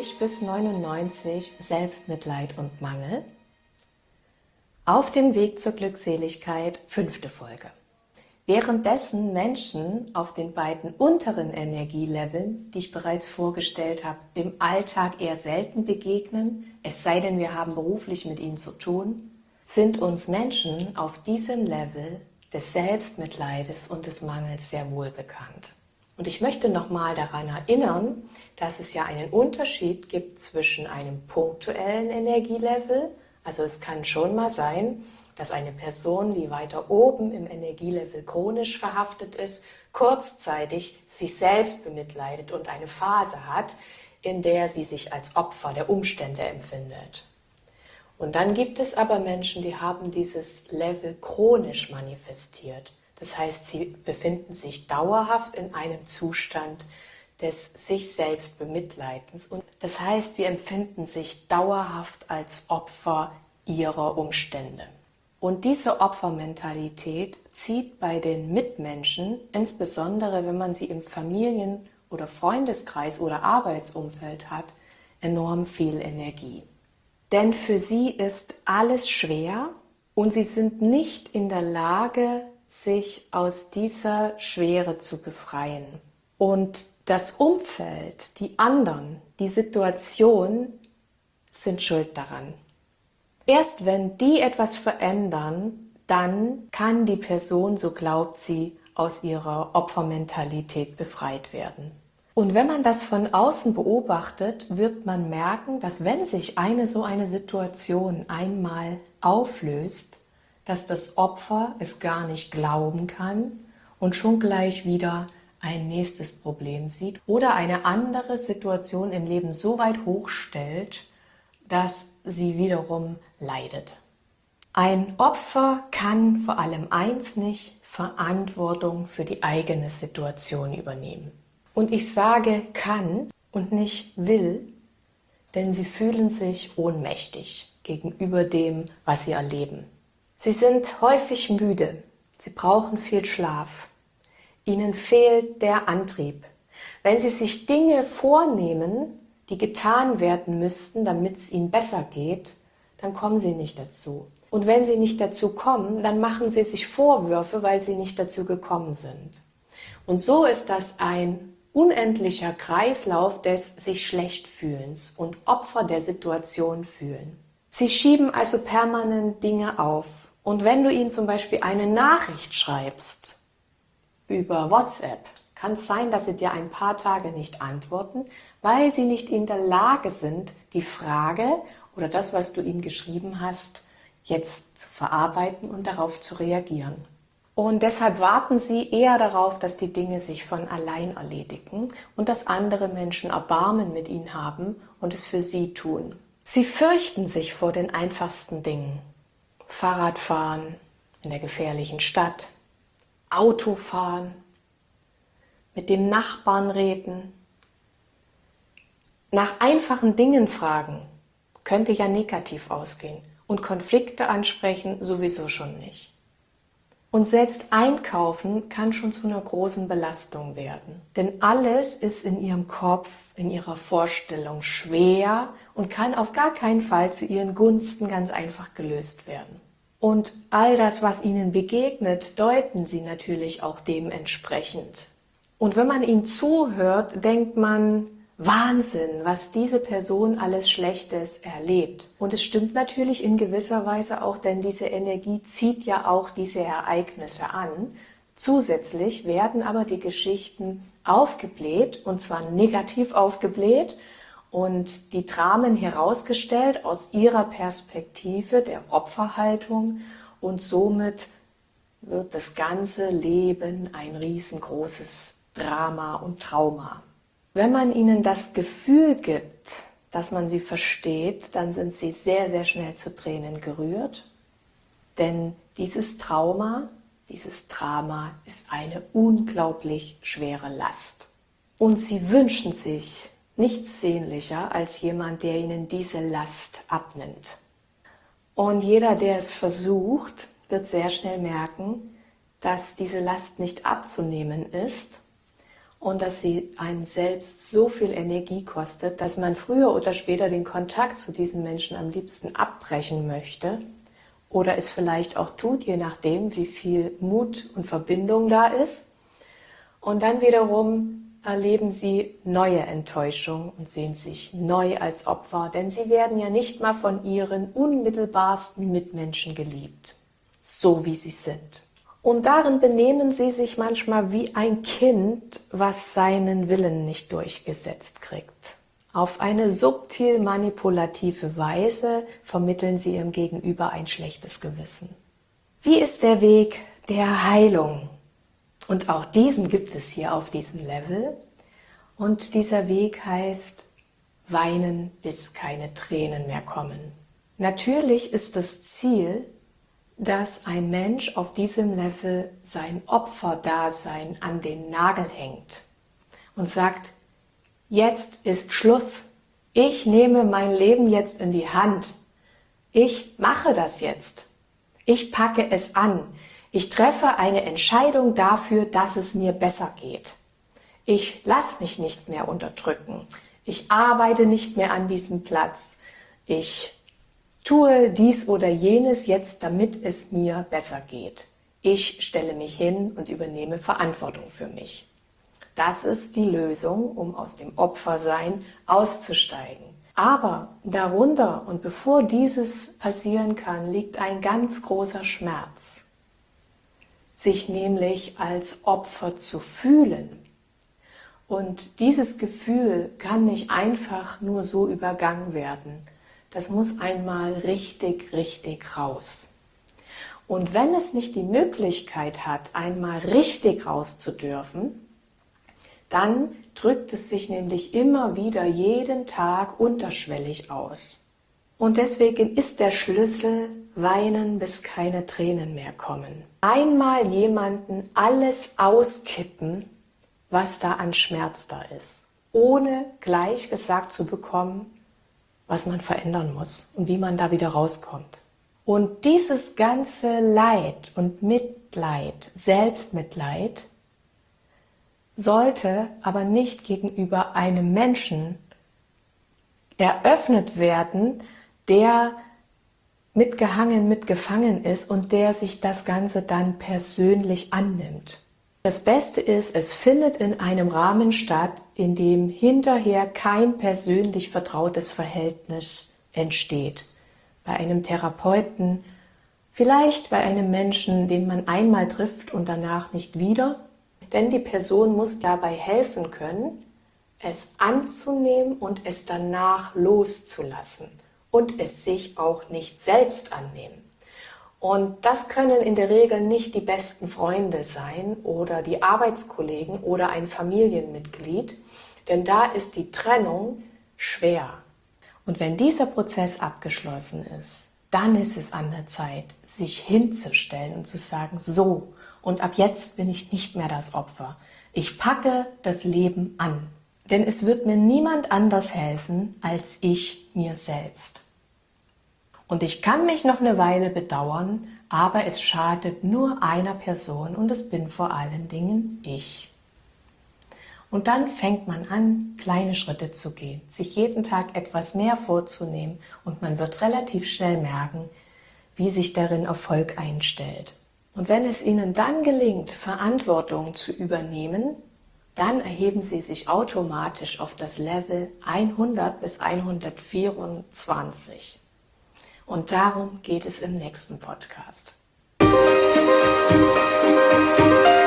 99 bis 99 Selbstmitleid und Mangel. Auf dem Weg zur Glückseligkeit, 5. Folge. Währenddessen Menschen auf den beiden unteren Energieleveln, die ich bereits vorgestellt habe, im Alltag eher selten begegnen, es sei denn, wir haben beruflich mit ihnen zu tun, sind uns Menschen auf diesem Level des Selbstmitleides und des Mangels sehr wohl bekannt. Und ich möchte nochmal daran erinnern, dass es ja einen Unterschied gibt zwischen einem punktuellen Energielevel, also es kann schon mal sein, dass eine Person, die weiter oben im Energielevel chronisch verhaftet ist, kurzzeitig sich selbst bemitleidet und eine Phase hat, in der sie sich als Opfer der Umstände empfindet. Und dann gibt es aber Menschen, die haben dieses Level chronisch manifestiert. Das heißt, sie befinden sich dauerhaft in einem Zustand des sich selbst Bemitleidens. Und das heißt, sie empfinden sich dauerhaft als Opfer ihrer Umstände. Und diese Opfermentalität zieht bei den Mitmenschen, insbesondere wenn man sie im Familien- oder Freundeskreis oder Arbeitsumfeld hat, enorm viel Energie. Denn für sie ist alles schwer und sie sind nicht in der Lage, sich aus dieser Schwere zu befreien. Und das Umfeld, die anderen, die Situation sind schuld daran. Erst wenn die etwas verändern, dann kann die Person, so glaubt sie, aus ihrer Opfermentalität befreit werden. Und wenn man das von außen beobachtet, wird man merken, dass wenn sich so eine Situation einmal auflöst, dass das Opfer es gar nicht glauben kann und schon gleich wieder ein nächstes Problem sieht oder eine andere Situation im Leben so weit hochstellt, dass sie wiederum leidet. Ein Opfer kann vor allem eins nicht: Verantwortung für die eigene Situation übernehmen. Und ich sage kann und nicht will, denn sie fühlen sich ohnmächtig gegenüber dem, was sie erleben. Sie sind häufig müde, sie brauchen viel Schlaf, ihnen fehlt der Antrieb. Wenn sie sich Dinge vornehmen, die getan werden müssten, damit es ihnen besser geht, dann kommen sie nicht dazu. Und wenn sie nicht dazu kommen, dann machen sie sich Vorwürfe, weil sie nicht dazu gekommen sind. Und so ist das ein unendlicher Kreislauf des sich schlecht fühlens und Opfer der Situation fühlen. Sie schieben also permanent Dinge auf. Und wenn du ihnen zum Beispiel eine Nachricht schreibst über WhatsApp, kann es sein, dass sie dir ein paar Tage nicht antworten, weil sie nicht in der Lage sind, die Frage oder das, was du ihnen geschrieben hast, jetzt zu verarbeiten und darauf zu reagieren. Und deshalb warten sie eher darauf, dass die Dinge sich von allein erledigen und dass andere Menschen Erbarmen mit ihnen haben und es für sie tun. Sie fürchten sich vor den einfachsten Dingen. Fahrradfahren in der gefährlichen Stadt, Autofahren, mit dem Nachbarn reden. Nach einfachen Dingen fragen könnte ja negativ ausgehen und Konflikte ansprechen sowieso schon nicht. Und selbst einkaufen kann schon zu einer großen Belastung werden. Denn alles ist in ihrem Kopf, in ihrer Vorstellung schwer und kann auf gar keinen Fall zu ihren Gunsten ganz einfach gelöst werden. Und all das, was ihnen begegnet, deuten sie natürlich auch dementsprechend. Und wenn man ihnen zuhört, denkt man: Wahnsinn, was diese Person alles Schlechtes erlebt. Und es stimmt natürlich in gewisser Weise auch, denn diese Energie zieht ja auch diese Ereignisse an. Zusätzlich werden aber die Geschichten aufgebläht, und zwar negativ aufgebläht, und die Dramen herausgestellt aus ihrer Perspektive der Opferhaltung, und somit wird das ganze Leben ein riesengroßes Drama und Trauma. Wenn man ihnen das Gefühl gibt, dass man sie versteht, dann sind sie sehr, sehr schnell zu Tränen gerührt. Denn dieses Trauma, dieses Drama ist eine unglaublich schwere Last. Und sie wünschen sich nichts sehnlicher als jemand, der ihnen diese Last abnimmt. Und jeder, der es versucht, wird sehr schnell merken, dass diese Last nicht abzunehmen ist. und dass sie einen selbst so viel Energie kostet, dass man früher oder später den Kontakt zu diesen Menschen am liebsten abbrechen möchte oder es vielleicht auch tut, je nachdem, wie viel Mut und Verbindung da ist. Und dann wiederum erleben sie neue Enttäuschung und sehen sich neu als Opfer, denn sie werden ja nicht mal von ihren unmittelbarsten Mitmenschen geliebt, so wie sie sind. Und darin benehmen sie sich manchmal wie ein Kind, was seinen Willen nicht durchgesetzt kriegt. Auf eine subtil manipulative Weise vermitteln sie ihrem Gegenüber ein schlechtes Gewissen. Wie ist der Weg der Heilung? Und auch diesen gibt es hier auf diesem Level. Und dieser Weg heißt weinen, bis keine Tränen mehr kommen. Natürlich ist das Ziel, dass ein Mensch auf diesem Level sein Opferdasein an den Nagel hängt und sagt, jetzt ist Schluss. Ich nehme mein Leben jetzt in die Hand. Ich mache das jetzt. Ich packe es an. Ich treffe eine Entscheidung dafür, dass es mir besser geht. Ich lasse mich nicht mehr unterdrücken. Ich arbeite nicht mehr an diesem Platz. Ich tue dies oder jenes jetzt, damit es mir besser geht. Ich stelle mich hin und übernehme Verantwortung für mich. Das ist die Lösung, um aus dem Opfersein auszusteigen. Aber darunter und bevor dieses passieren kann, liegt ein ganz großer Schmerz. Sich nämlich als Opfer zu fühlen. Und dieses Gefühl kann nicht einfach nur so übergangen werden. Das muss einmal richtig raus. Und wenn es nicht die Möglichkeit hat, einmal richtig raus zu dürfen, dann drückt es sich nämlich immer wieder jeden Tag unterschwellig aus. Und deswegen ist der Schlüssel weinen, bis keine Tränen mehr kommen. Einmal jemanden alles auskippen, was da an Schmerz da ist, ohne gleich gesagt zu bekommen, was man verändern muss und wie man da wieder rauskommt. Und dieses ganze Leid und Mitleid, Selbstmitleid, sollte aber nicht gegenüber einem Menschen eröffnet werden, der mitgehangen, mitgefangen ist und der sich das Ganze dann persönlich annimmt. Das Beste ist, es findet in einem Rahmen statt, in dem hinterher kein persönlich vertrautes Verhältnis entsteht. Bei einem Therapeuten, vielleicht bei einem Menschen, den man einmal trifft und danach nicht wieder. Denn die Person muss dabei helfen können, es anzunehmen und es danach loszulassen und es sich auch nicht selbst annehmen. Und das können in der Regel nicht die besten Freunde sein oder die Arbeitskollegen oder ein Familienmitglied, denn da ist die Trennung schwer. Und wenn dieser Prozess abgeschlossen ist, dann ist es an der Zeit, sich hinzustellen und zu sagen, so, und ab jetzt bin ich nicht mehr das Opfer. Ich packe das Leben an. Denn es wird mir niemand anders helfen, als ich mir selbst. Und ich kann mich noch eine Weile bedauern, aber es schadet nur einer Person und es bin vor allen Dingen ich. Und dann fängt man an, kleine Schritte zu gehen, sich jeden Tag etwas mehr vorzunehmen und man wird relativ schnell merken, wie sich darin Erfolg einstellt. Und wenn es Ihnen dann gelingt, Verantwortung zu übernehmen, dann erheben Sie sich automatisch auf das Level 100 bis 124. Und darum geht es im nächsten Podcast.